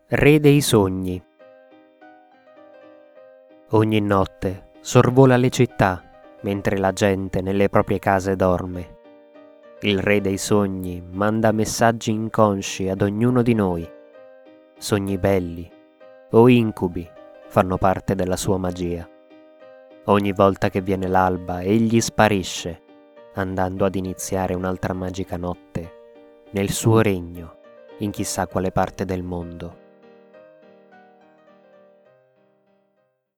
Re dei sogni. Ogni notte sorvola le città mentre la gente nelle proprie case dorme. Il re dei sogni manda messaggi inconsci ad ognuno di noi. Sogni belli o incubi fanno parte della sua magia. Ogni volta che viene l'alba egli sparisce, andando ad iniziare un'altra magica notte nel suo regno, in chissà quale parte del mondo.